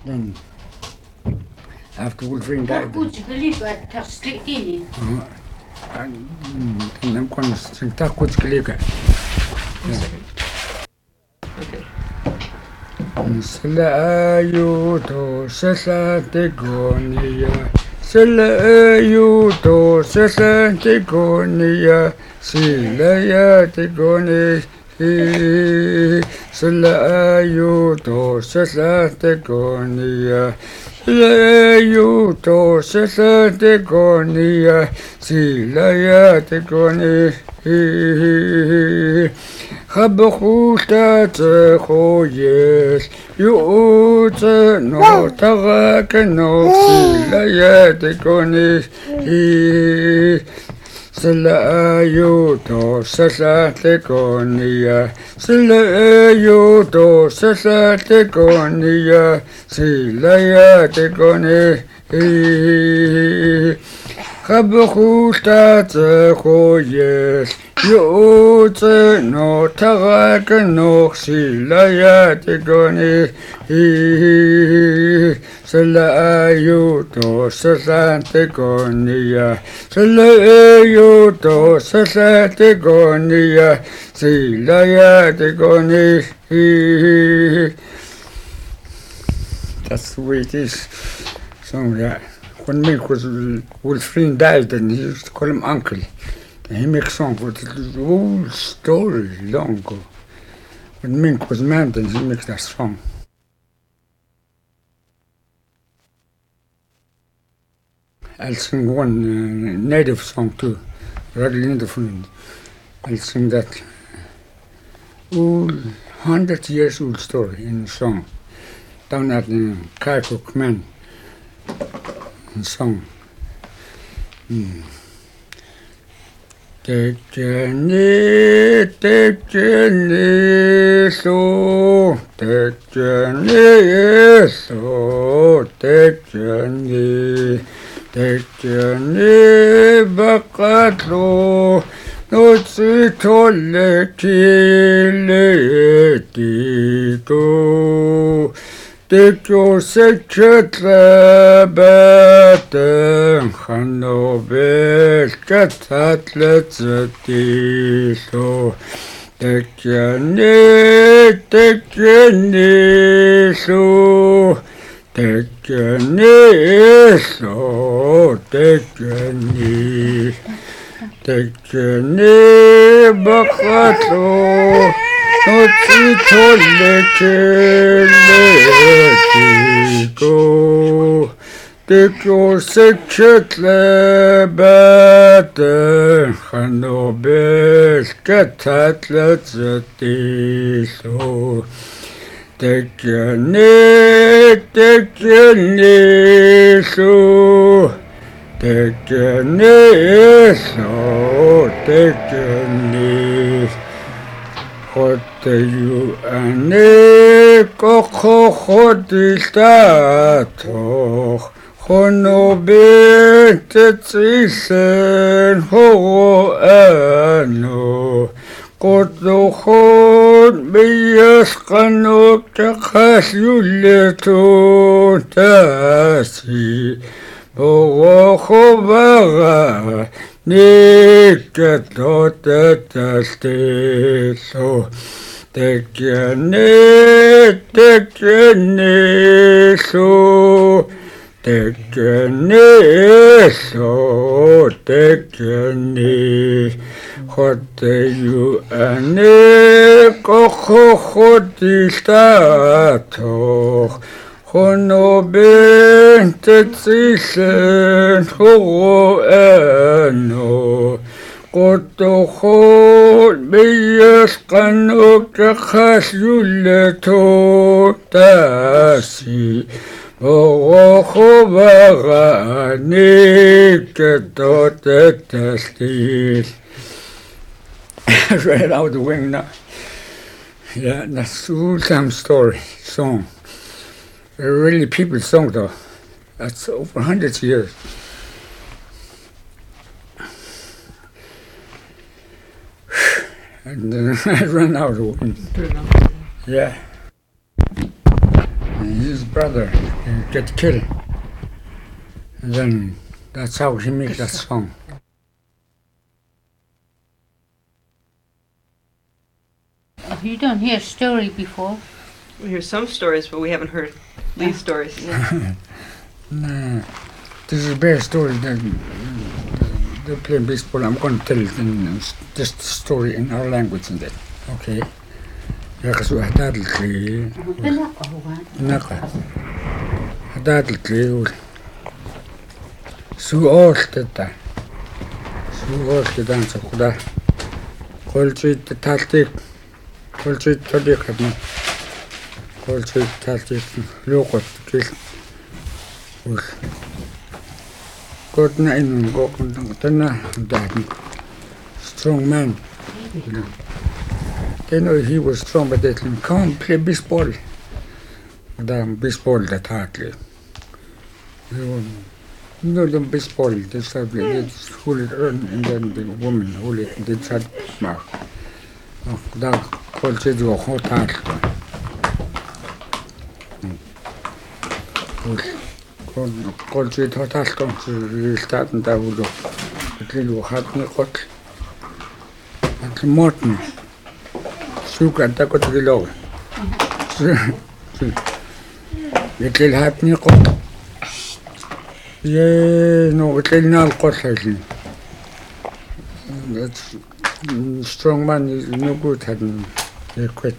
Then after Wolverine died, then I'm going to sing Takuch Kalika. Sila ayuto sasa tegonia, sila ayuto sasa tegonia, sila ya tegoni, sila ayuto sasa tegonia, sila ayuto sasa tegonia, sila ya tegoni. خبخوشت خویش یوت نو تغک نو سلیت کنی سلیوتو سسات کنیا سلیوتو سسات کنیا سلیت کنی خبخوشت خویش یوت نو تغک نو سلیت کنی سلیوتو سسات کنیا سلیوتو سسات کنیا سلیت کنی. That's the way it is. So yeah, when Mink was Wolverine died, and he used to call him Uncle. And he makes songs with the whole story long ago. When Mink was man, then he makes that song. I'll sing one native song too, Raggly Native one. I'll sing that old 100 years old story in a song. Down at the Kaikuk Man in song. Take your knee, so, take your knee, so, take your knee, bakatlo, no tsitole kile tiko. Take your secret batten, Hanover, Catatlet, so take your knee, so take your knee, so take your knee, Bakatlo. Take your secret batten, Hanover, Catatlet, so take your knee, so take your knee, so take your knee. You and Kochotistatoch, Honobetetisen, Hoano, Kotochot, Biaskanok, Takasuleto, Tasi, Borohovara, Nikatotasteso. Take your knee, so take your knee, so take your knee. Hote you and Kochotistatoch, Honobetetisen, Hoano. Kotochot biaskanok takasuleto tasi Borohovara nikatotetastis. Right out the wing now. Yeah, that's old-time story, song. A really people's song though. That's over hundreds of years. And I ran out of one. Yeah. his brother get killed. And then that's how he made that song. You don't hear story before. We hear some stories, but we haven't heard these stories. No, this is a bear story. They play baseball. I'm going to tell it in just story in our language in that. Okay. يقصوا أحداد الكلي نقا أحداد الكلي سؤال تتا سخدا كل شيء تالتيك كل شيء تالتيك كل شيء تالتيك لوقت كل قلنا إنه قلنا دادي strong man. They know he was strong, but they can't play baseball. Baseball that hardly. You know the baseball, they start they hold it on, and then the woman hold it, they start mark. That culture do a hot hard. Culture hot hard comes to start and that would look. It will hard me hot. And Morton. Suka tako tgilo. Itlil hapni qot. Yeah, no, itlilna al-qot. That's strong man is no good hadn't he quit.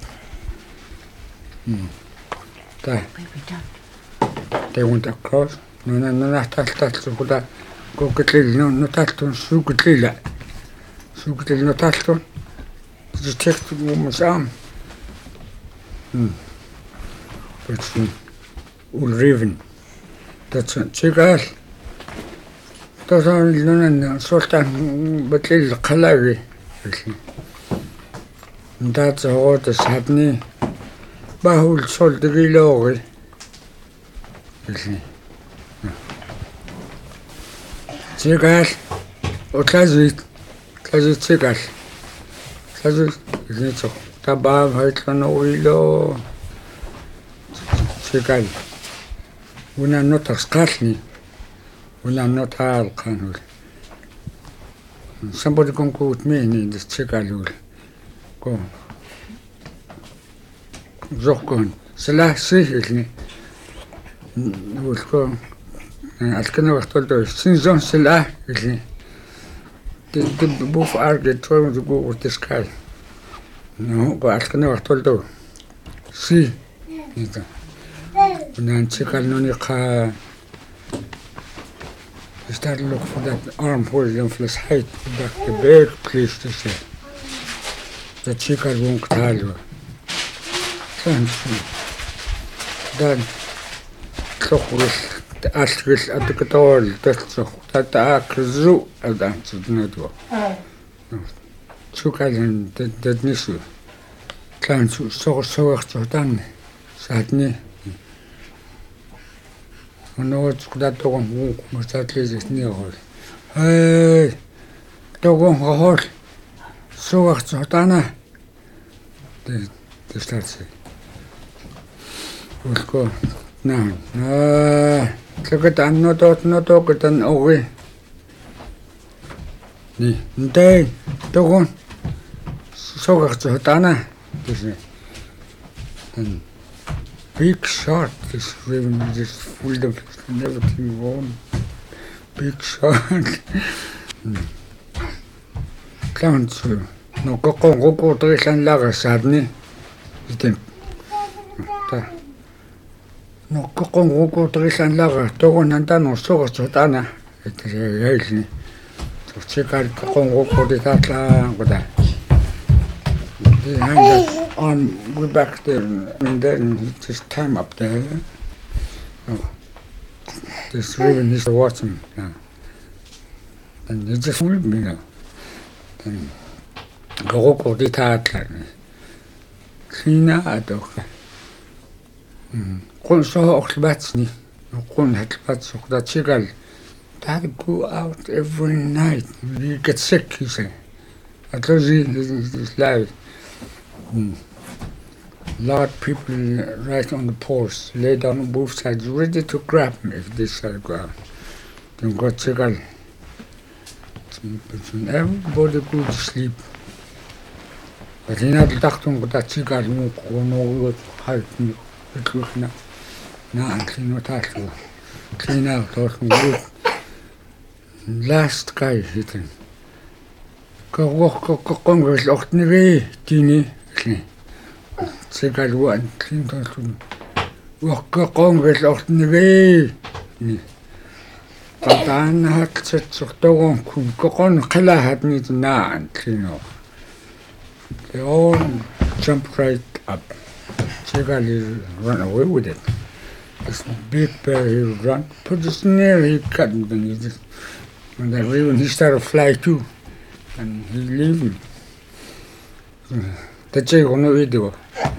They went across. No, that's what go itlil no talton suka itlila. Suka itlil no talton. Just take the woman's arm. But Ulriven. That's a chigal. That's only Lunan Sultan Batil Kalari. That's what is happening. Bahul sold the Gilori. Chigal. Or Kazit. Kazit Chigal. Kazit. Tabab Haitano Willow. Chigal. We are not a Scotland. We are not all Canul. Somebody can go with me in this Chigal. Go. Zokon. Salah Sihil. We'll go. I can never tell you. Since on Salah, they both argued trying to go with this guy. No, but I can never tell you. See. When Chical Nonica started looking for that arm for his height, back the big place to say. The Chical won't tell you. Then, the Ashkish at the Cathol, that's that the Akzu at the answer network. Chical and the Nisu. Clans so done. Sadly. No, it's that dog was that least near her. Hey, dog on her horse. So, Sotana. The start saying. We'll go now. Look at I'm not talk it an away. Day, dog on. So, Sotana. And big shot, this ribbon just full of everything wrong. Big shot. Clowns, no coco, tres and lager sadney. No coco, tres and lager, togon and dano, so sotana. It is a healthy. So check out coco, the tatla, with that. Behind that arm, we're back there, and then just time up there. Oh, this ribbon is watching now. And it just fooled me now. Then go the tatler. Cleaner at okay. So Oxbatsni, Kun had bats of that chigal. That go out every night. You get sick, he said. I told you this life. lot of people right on the post, lay down on both sides, ready to grab me if this side go out. Then got Chigal. Everybody go to sleep. But in that doctor got Chigal, no help me. It look now. Now I'm clean what I do. Clean out, or good. Last guy hitting. Go Congress, och ni vet, Tini. Chigal one, clean to go Congress, och ni vet. But I had such a dog on Kalahat need now and clean up. They all jump right up. Chigali run away with it. This big bear he run, put the snare he cut and then he just when that raven he started to fly too. And he leave him. The chick on the video.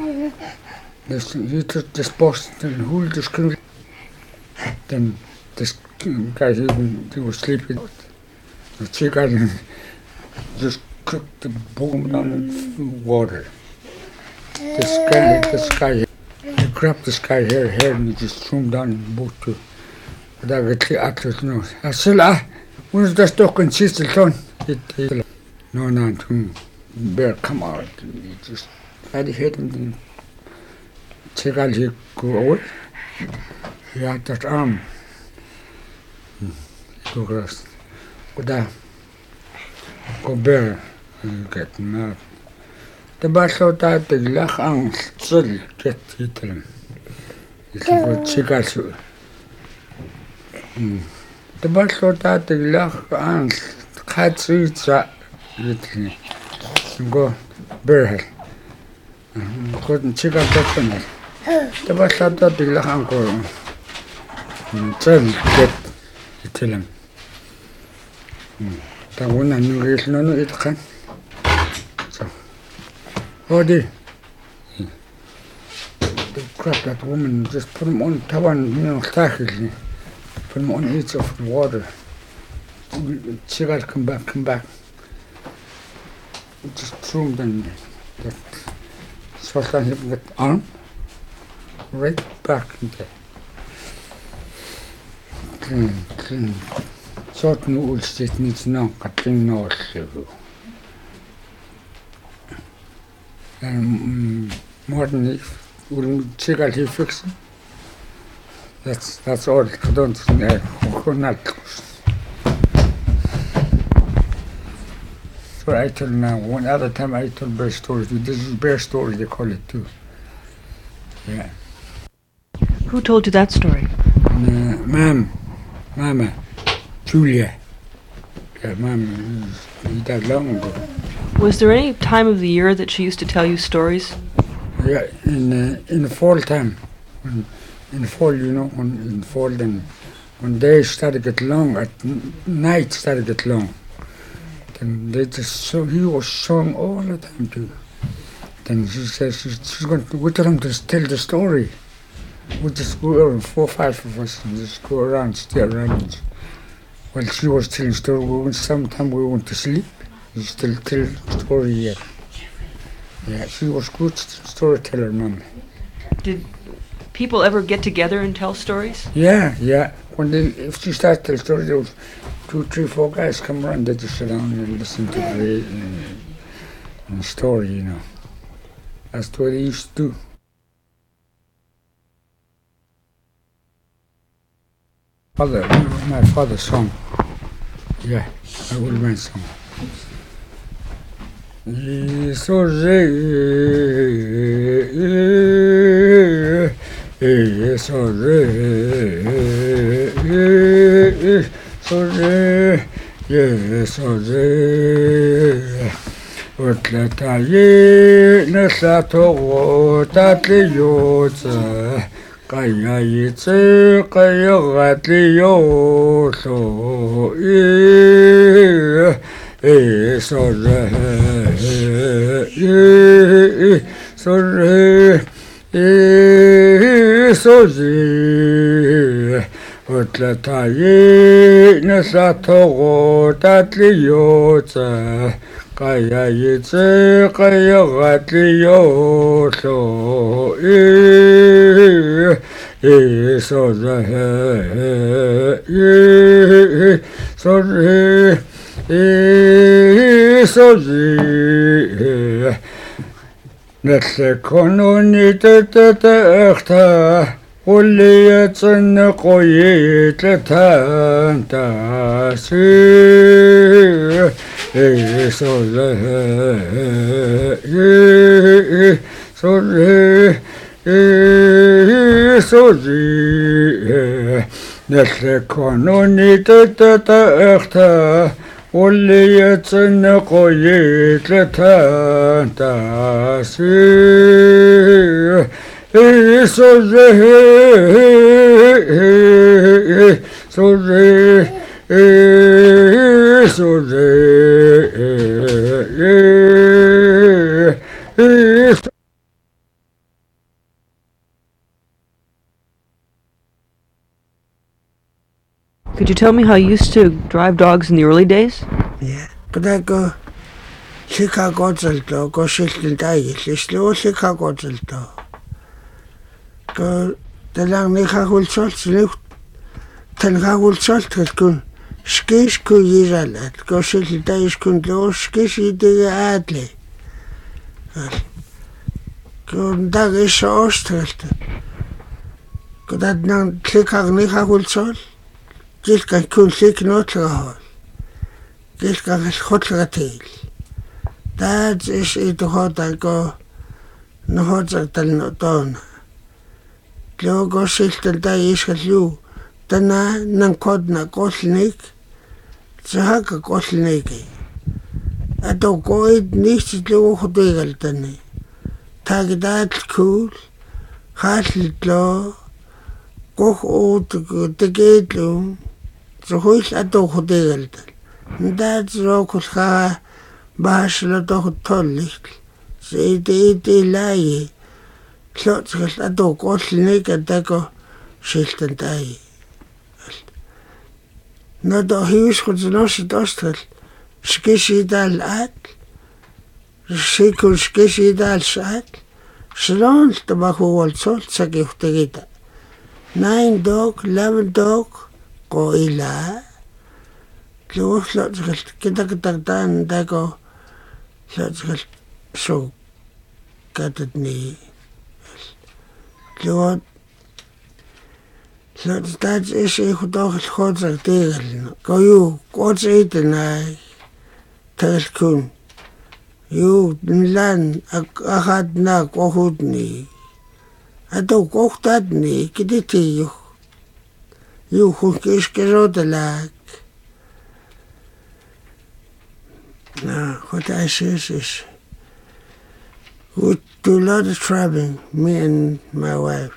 He took this boss and hold the screen. Then this guy he was sleeping. The chick just cooked the bone down in water. This guy, he grabbed this guy here, and he just threw him down in the boat too. But I got the actors, no. I said, where's the stock and sister, son? No, bear come out. And he just had hit him, and Chigal, he go away. He had that arm. Go across. Go bear, get mad. The battle that the lach ang still get eaten. It's good Chigal. The battle that the lach ang cats eats that eaten. Go bear. Couldn't Chigal get on it. The battle that the lach ang go still get eaten. The one I knew is no it can. Oh, they grabbed that woman, just put him on Tawan, tackle, put him on the edge of the water. Chigal, come back. Just threw him down. That sort of hit that arm, right back in there. Clean. Sort of old state needs no cutting no level. And more than if we'll check out he fix it. That's all. I don't know. So I tell now, one other time I told bear stories. This is bear story, they call it too. Yeah. Who told you that story? Mama, Julia. Yeah, Mama, he died long ago. Was there any time of the year that she used to tell you stories? Yeah, in the fall time. In the fall, in the fall, then when days started to get long, at night started to get long, then they just he was sung all the time too. Then she says she's going to wait for him to tell the story. We just go around, 4 or 5 of us, and just go around, stay around. While she was telling story, sometimes we went to sleep. We still tell the story here. Yeah, she was good storyteller, Mom. Did people ever get together and tell stories? Yeah. If she starts to tell stories, there was 2, 3, 4 guys come around. They just sit down and listen to the story, That's what they used to do. My father's song. Yeah, my old man's song. Kaya yitse kaya gatli yo so Utlatayi nasatogo tatliyotsa kaya yitse kaya gatliyotlo so the so the نتلكونوني تتتأختا واللي يتسنق ويتلتان تاسي صوزي نتلكونوني تتتأختا واللي يتسنق ويتلتان تاسي Could you tell me how you used to drive dogs in the early days? Yeah. Could I go Chicago Zalto, go Shilton Day, slow Chicago Zalto. Go the lang Nika will salt, lift Tenga will salt, kun skish ku yizalet, go Shilton Days kun go skishy de adley. Go dag is Ostelt. Could that now click on Nika will salt? Gilkan kun slik notlahol. Gilkan is hotlatil. That is it hot I go no hotel no don. Logo siltel da is lu. Dana nan kodna koslnik. Zahaka koslniki. Ato goid nicht lu hodegal tani. Tagdat cool. Haslo. Goch out the gate room. So who's at the hotel? That's Rokusha Bashla dog tollicht. Say the lie. Clots a dog or snake and deco shift and die. Not the huge was not dostal. Skishy dal at. She could skishy dal sat. Slons the bahu salt sagif the gita. 9 dog, 11 dog. Go ila. Close lots of kitakatan dago. So got it knee. Lord, that is a good dog. God's a deal. Go you, God's eating. I tell kun. You land a had na go hood knee. I don't go that knee. Get it to you. You who is get the lag. Now, what I say is, we do a lot of traveling, me and my wife.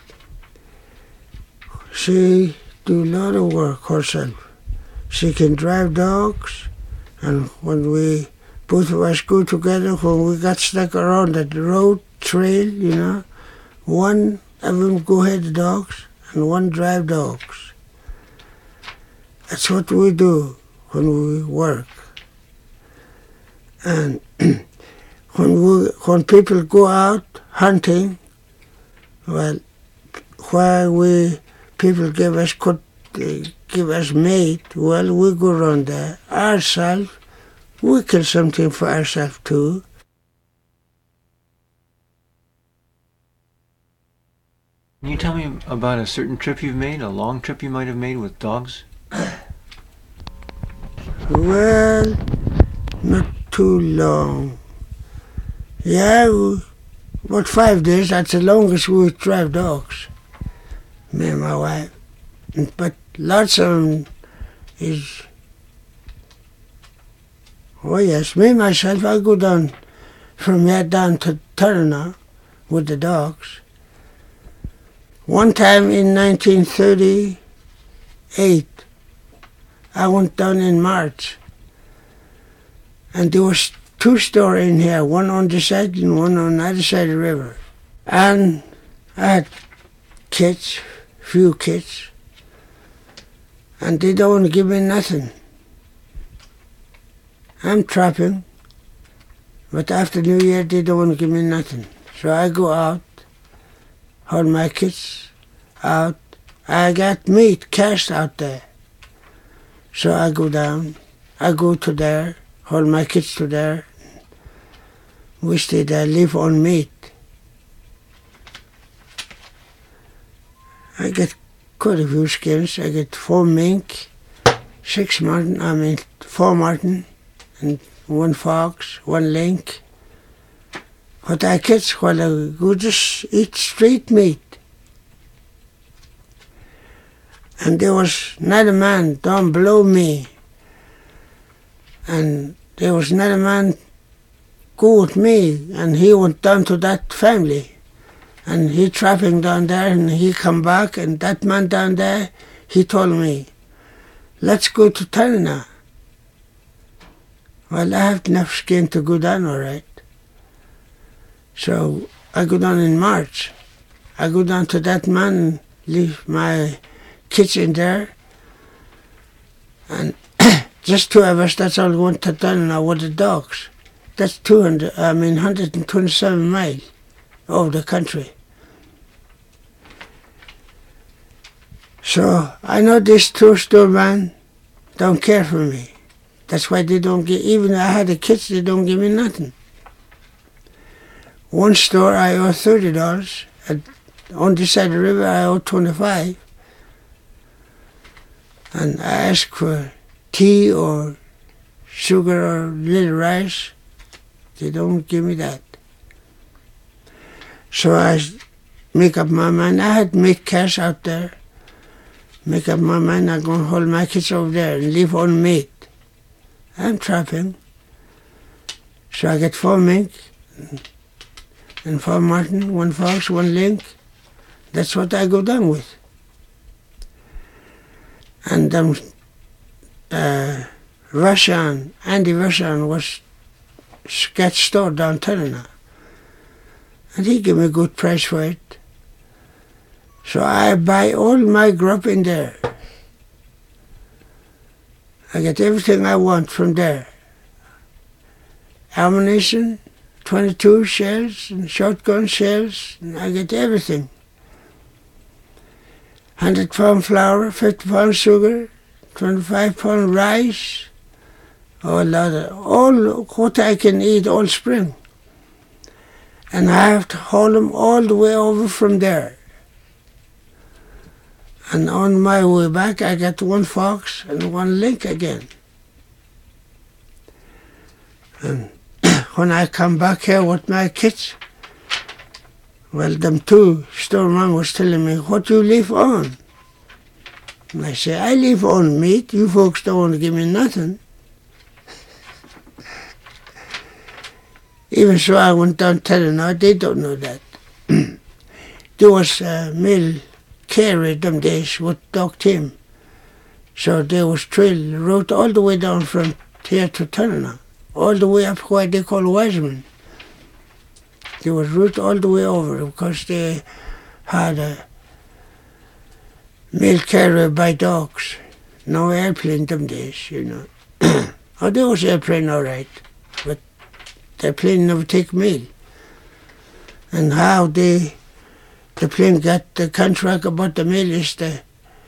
She do a lot of work herself. She can drive dogs, and when we both of us go together, when we got stuck around that road trail, you know, one of them go head the dogs, and one drive dogs. That's what we do when we work. And when people go out hunting, well, where people give us meat, well, we go around there ourselves. We kill something for ourselves too. Can you tell me about a certain trip you've made, a long trip you might have made with dogs? Well, not too long. Yeah, about 5 days, that's the longest we drive dogs, me and my wife. But lots of them is, oh yes, me myself, I go down from here down to Turner with the dogs. One time in 1938, I went down in March, and there was 2 stores in here, one on this side and one on the other side of the river. And I had kids, few kids. and they don't give me nothing. I'm trapping, but after New Year they don't give me nothing. So I go out, hold my kids out. I got meat cached out there. So I go down, I go to there, hold my kids to there. We stay there, live on meat. I get quite a few skins. I get 4 mink, 4 marten, and 1 fox, 1 lynx. But I catch while I go just eat street meat. And there was another man down below me. And there was another man go with me, and he went down to that family. And he trapping down there, and he come back, and that man down there, he told me, let's go to Tanana. Well, I have enough skin to go down all right. So I go down in March. I go down to that man and leave my kids in there. And just 2 of us, that's all going to Tanana with the dogs. That's 127 miles over the country. So I know these 2 storemen don't care for me. That's why they don't give, even I had the kids, they don't give me nothing. One store I owe $30, and on this side of the river I owe $25. And I ask for tea or sugar or little rice. They don't give me that. So I make up my mind. I had made cash out there. Make up my mind, I'm going to hold my kids over there and live on meat. I'm trapping. So I get 4 mink and 4 marten, 1 fox, 1 lynx. That's what I go down with. And Andy Russian was got stored down Tanana. And he gave me a good price for it. So I buy all my grub in there. I get everything I want from there. Ammunition, 22 shells and shotgun shells, and I get everything. 100-pound flour, 50-pound sugar, 25-pound rice, all what I can eat all spring. And I have to haul them all the way over from there. And on my way back, I got 1 fox and 1 lynx again. And when I come back here with my kids, well, them 2 storemen was telling me, what you live on? And I say, I live on meat. You folks don't want to give me nothing. Even so, I went down telling her, they don't know that. There was a mill carry them days with Doc Tim. So there was trail road all the way down from here to Tanana, all the way up where they call Wiseman. There was route all the way over because they had a mail carrier by dogs. No airplane them days, you know. Oh, there was airplane all right, but the plane never take mail. And how the plane got the contract about the mail is the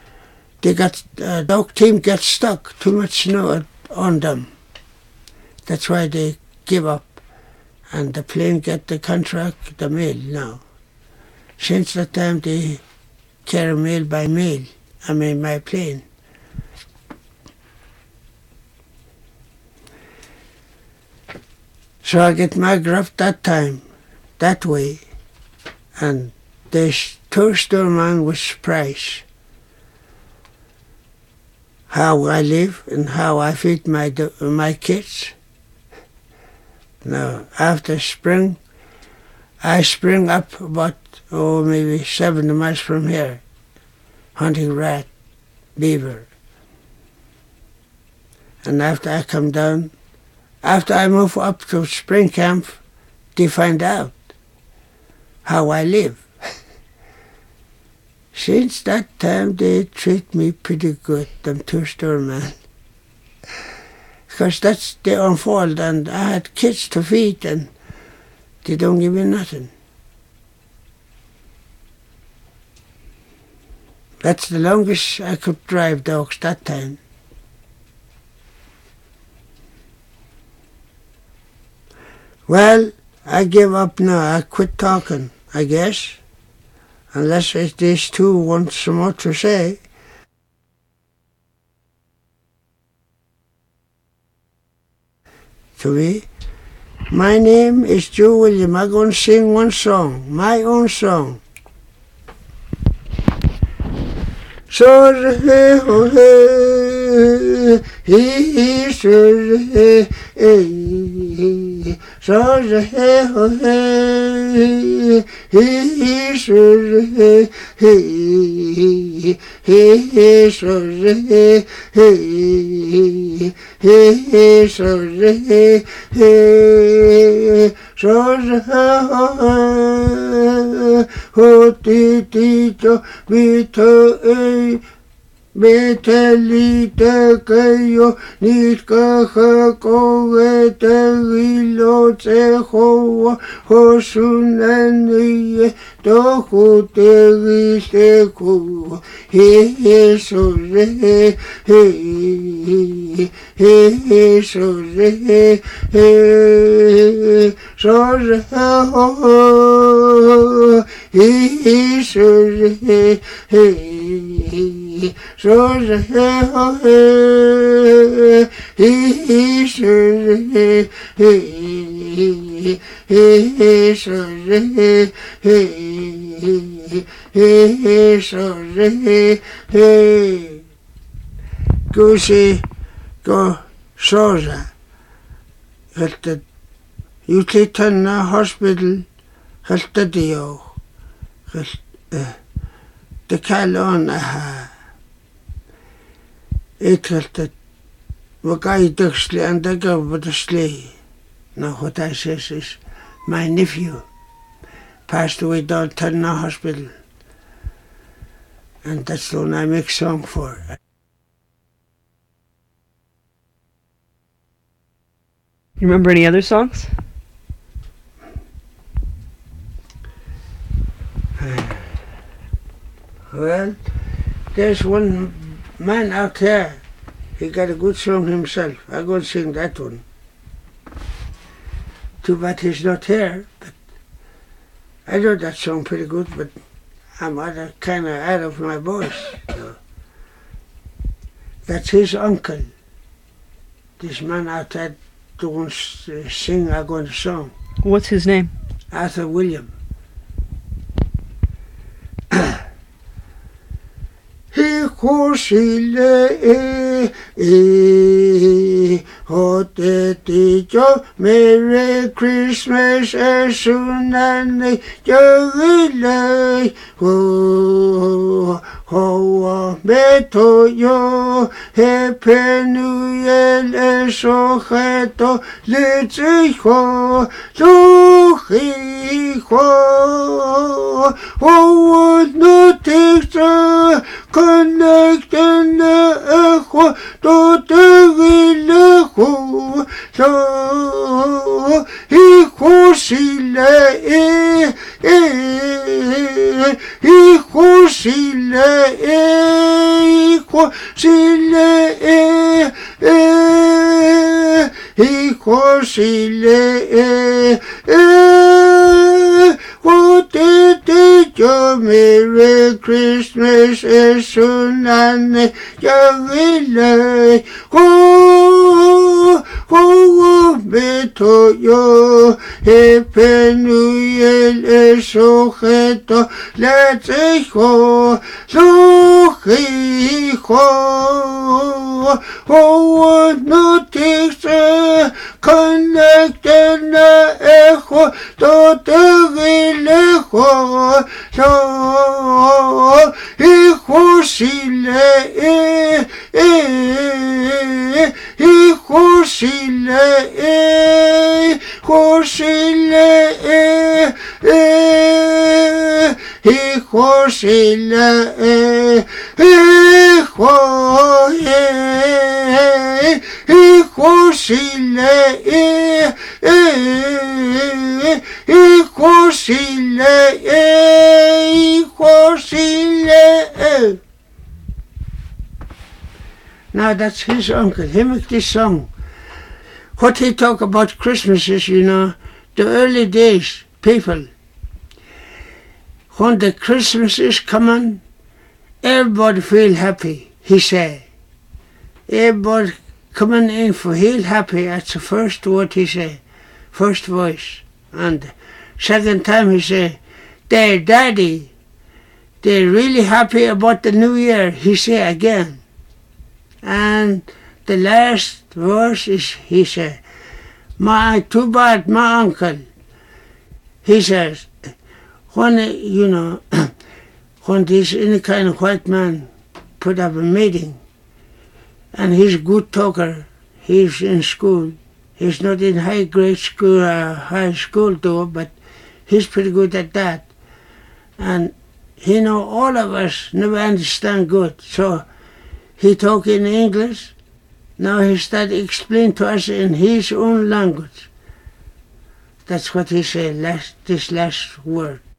dog team got stuck, too much snow on them. That's why they give up. And the plane get the contract, the mail now. Since that time they carry mail by mail, my plane. So I get my graft that time, that way. And the storeman was surprised how I live and how I feed my kids. Now, after spring, I spring up about, maybe 70 miles from here, hunting rat, beaver. And after I come down, after I move up to spring camp, they find out how I live. Since that time, they treat me pretty good, them two-store men. Because that's their own fault, and I had kids to feed, and they don't give me nothing. That's the longest I could drive dogs that time. Well, I give up now. I quit talking, I guess. Unless these two want some more to say. To me, my name is Joe William. I'm going to sing one song, my own song. So he ho he so he so he ho he so he so he ho tito vito Metalita kayo nitka hakoe tegilo teho hosunaniye tohu tegiteku he so he so he so Goosey go Sosa at the Utlitana Hospital at the Dio the Calon it had the Wagai Duxley and the Governor. Now what I says is my nephew passed away down Tana Hospital, and that's the one I make song for. You remember any other songs? Well, there's one man out there. He got a good song himself. I'm going to sing that one. Too bad he's not here, but I know that song pretty good, but I'm kind of out of my voice. So. That's his uncle. This man out there doing sing I'm going to song. What's his name? Arthur William. He kusile hoteticho Merry Christmas as soon as jogile ho beto yo Happy New Year sujeto lichijo lujijo no takes connecting the echo to the so hijo sile hijo sile hijo sile hijo sile what did you Merry Christmas as soon as you will beto yo Happy New Year sujeto let's go sujijo no takes connecting the echo to the so hijo sile hijo sile hijo sile Now that's his uncle. He make this song. What he talk about Christmas is, you know, the early days, people, when the Christmas is coming, everybody feel happy, he say. Everybody coming in for feel happy, that's the first word he say, first voice. And second time he say, their daddy, they're really happy about the new year, he say again. And the last verse is, he said, too bad, my uncle. He says, when, you know, when this any kind of white man put up a meeting, and he's a good talker, he's in school, he's not in high school though, but he's pretty good at that. And he know all of us never understand good, so he talk in English. Now he started explaining to us in his own language. That's what he said, this last word.